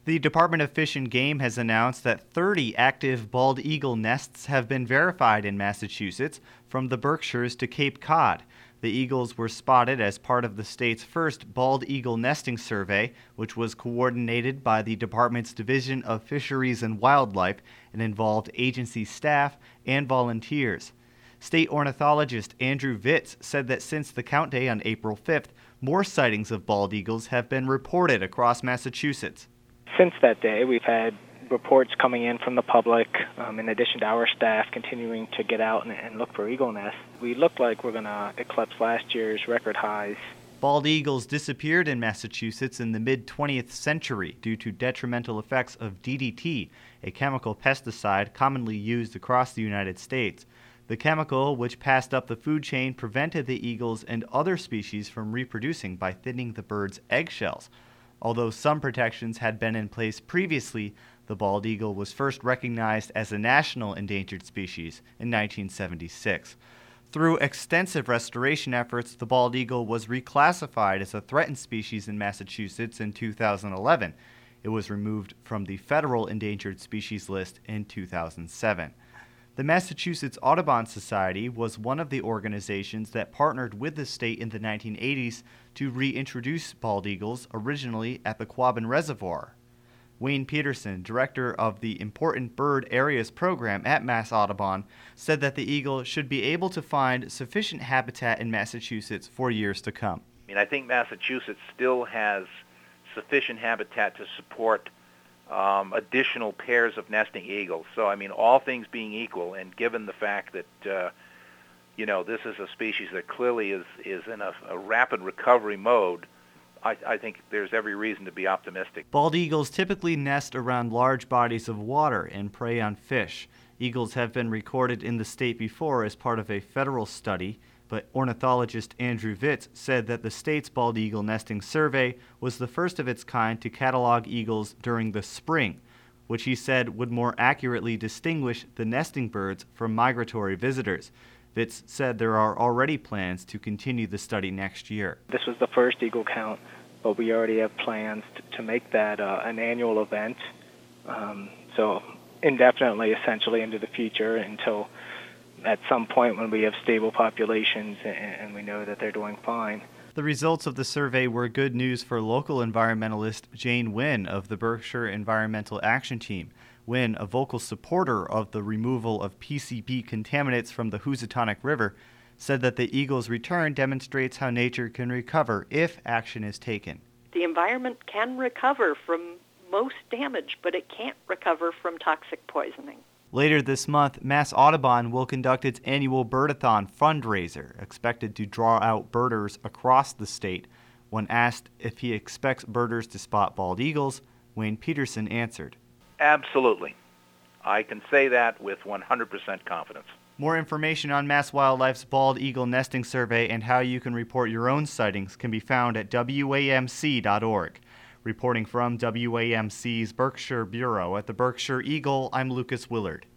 The Department of Fish and Game has announced that 30 active bald eagle nests have been verified in Massachusetts, from the Berkshires to Cape Cod. The eagles were spotted as part of the state's first bald eagle nesting survey, which was coordinated by the department's Division of Fisheries and Wildlife and involved agency staff and volunteers. State ornithologist Andrew Vitz said that since the count day on April 5th, more sightings of bald eagles have been reported across Massachusetts. Since that day, we've had reports coming in from the public, in addition to our staff continuing to get out and look for eagle nests. We look like we're going to eclipse last year's record highs. Bald eagles disappeared in Massachusetts in the mid-20th century due to detrimental effects of DDT, a chemical pesticide commonly used across the United States. The chemical, which passed up the food chain, prevented the eagles and other species from reproducing by thinning the birds' eggshells. Although some protections had been in place previously, the bald eagle was first recognized as a national endangered species in 1976. Through extensive restoration efforts, the bald eagle was reclassified as a threatened species in Massachusetts in 2011. It was removed from the federal endangered species list in 2007. The Massachusetts Audubon Society was one of the organizations that partnered with the state in the 1980s to reintroduce bald eagles, originally at the Quabbin Reservoir. Wayne Peterson, director of the Important Bird Areas program at Mass Audubon, said that the eagle should be able to find sufficient habitat in Massachusetts for years to come. I think Massachusetts still has sufficient habitat to support additional pairs of nesting eagles. So, all things being equal, and given the fact that, this is a species that clearly is in a rapid recovery mode, I think there's every reason to be optimistic. Bald eagles typically nest around large bodies of water and prey on fish. Eagles have been recorded in the state before as part of a federal study, but ornithologist Andrew Vitz said that the state's bald eagle nesting survey was the first of its kind to catalog eagles during the spring, which he said would more accurately distinguish the nesting birds from migratory visitors. Vitz said there are already plans to continue the study next year. This was the first eagle count, but we already have plans to make that an annual event, so indefinitely, essentially, into the future until at some point when we have stable populations and we know that they're doing fine. The results of the survey were good news for local environmentalist Jane Wynn of the Berkshire Environmental Action Team. Wynn, a vocal supporter of the removal of PCB contaminants from the Housatonic River, said that the eagle's return demonstrates how nature can recover if action is taken. The environment can recover from most damage, but it can't recover from toxic poisoning. Later this month, Mass Audubon will conduct its annual Birdathon fundraiser, expected to draw out birders across the state. When asked if he expects birders to spot bald eagles, Wayne Peterson answered, "Absolutely. I can say that with 100% confidence." More information on Mass Wildlife's bald eagle nesting survey and how you can report your own sightings can be found at WAMC.org. Reporting from WAMC's Berkshire Bureau at the Berkshire Eagle, I'm Lucas Willard.